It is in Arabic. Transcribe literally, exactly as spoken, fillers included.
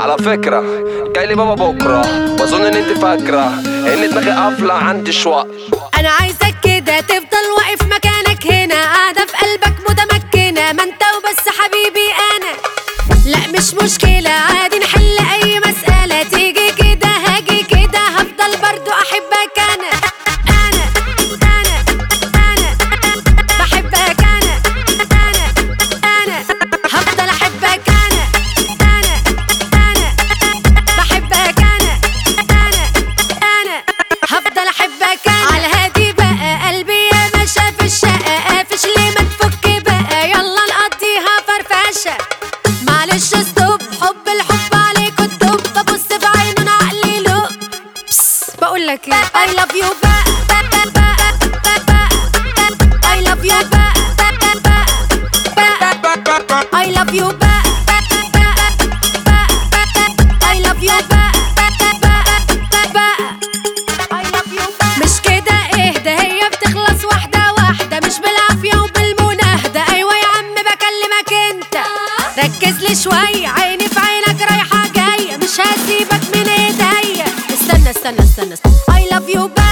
على فكرة جايلي بابا بكرة، واظن ان انت فاكرة ان دماغي قافلة عندي شوق. انا عايزك كده تفضل واقف مكانك هنا، قاعدة في قلبك متمكنة، ما انت وبس حبيبي انا. لا مش مشكلة عادي نحل اي مسألة، تيجي كده هاجي كده هفضل برضو احبك انا. انا انا انا بحبك انا. انا انا هفضل احبك انا. انا انا بحبك انا. انا انا هفضل احبك انا. على الهادي بقى قلبي يا ما شاف الشقة، قافش ليه ما تفك بقى، يلا نقضيها فرفشة. معلش ستوب، حب الحب عليك الدب، ببص في عينه انا عقلي لو بقولك ايه I love you بقى بقى بقى I love you بقى بقى بقى I love you بقى بقى بقى I love you بقى بقى بقى I love you بقى. مش كده اهدى، هي بتخلص واحدة واحدة مش بالعافية وبالمناهدة. ايوه يا عم بكلمك انت، ركز لي شوية، عيني في عينك رايحة جاية، مش هسيبك من ايديا. استنى استنى استنى I love you بقى